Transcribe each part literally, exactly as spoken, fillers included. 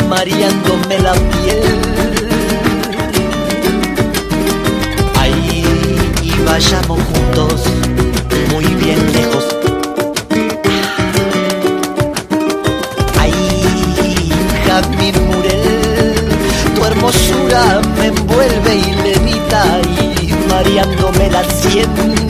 mareándome la piel. Ahí y vayamos juntos, muy bien lejos. Ahí, Jazmín Murel, tu hermosura me envuelve y levita, y mareándome la sien.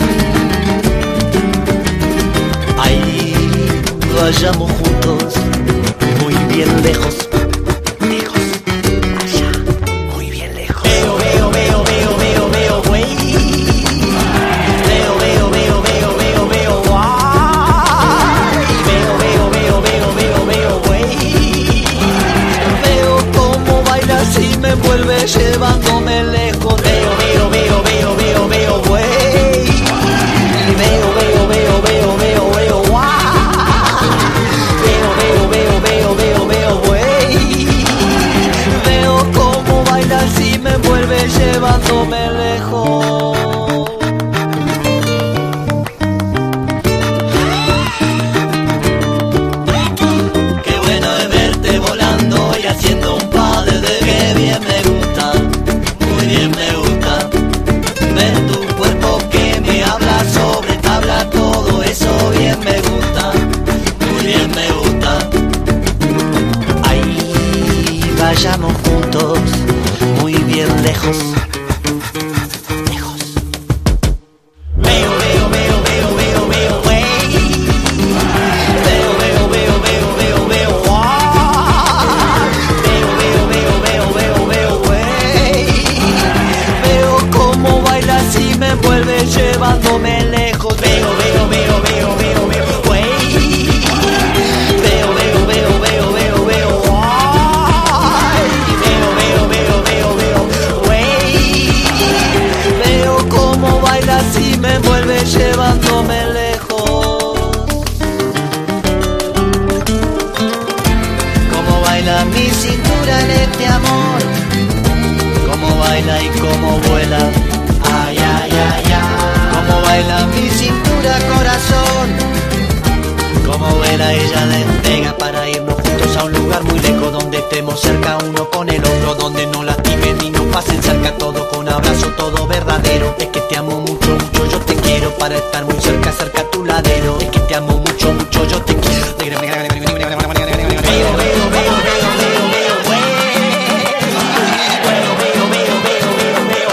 Ahí vayamos juntos, muy bien lejos. Lejos, allá, muy bien lejos. Veo, veo, veo, veo, veo, veo, güey. Veo, veo, veo, veo, veo, veo, guay. Veo, veo, veo, veo, veo, veo, güey. Veo cómo bailas y me envuelve llevándome lejos. Veo, veo, veo, veo, veo, veo, güey. Veo, veo, veo, veo, veo, veo, guay. Veo, veo, veo, veo, veo, veo, güey. Veo cómo bailas y me envuelve llevándome lejos. Qué bueno es verte volando y haciendo un padre de que bien me gusta, muy bien me gusta. Ver tu cuerpo que me habla sobre tabla, todo eso bien me gusta, muy bien me gusta. Ahí vayamos juntos, muy bien lejos. Lejos. Veo, veo, veo, veo, veo, veo, güey. Veo, veo, veo, veo, veo, veo, guay. Veo, veo, veo, veo, veo, veo, güey. Veo cómo bailas y me envuelve llevándome lejos. Veo, veo, veo, veo, veo, veo, güey. Veo, veo, veo, veo, veo, veo, guay. Veo, veo, veo, veo, veo, güey. Veo cómo bailas y me envuelve llevándome lejos. Cómo baila mi cintura en este amor, cómo baila y cómo vuela. Ay, ay, ay, ay. Cómo baila mi cintura, corazón. Cómo vuela ella despega para irnos juntos a un lugar muy lejos, donde estemos cerca uno con el otro, donde no lastimen ni nos pasen cerca, todo con abrazo, todo verdadero. Es que te amo mucho, mucho, yo te quiero para estar muy cerca, cerca a tu ladero. Es que te amo mucho, mucho, yo te quiero. Veo, veo, veo, veo, veo, veo, veo, güey. Veo, veo, veo, veo, veo, veo,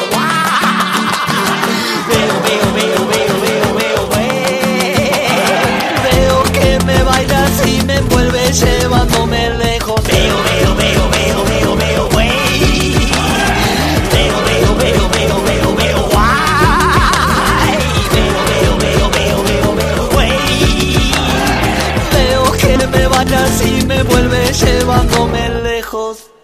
guay. Veo, veo, veo, veo, veo, veo, güey. Veo que me bailas y me envuelves llevándome lejos. Veo, veo, veo, veo, veo, veo, güey. Veo, veo, veo, veo, veo, veo, guay. Veo, veo, veo, veo, veo, veo, güey. Veo que me bailas y me envuelves llevándome lejos.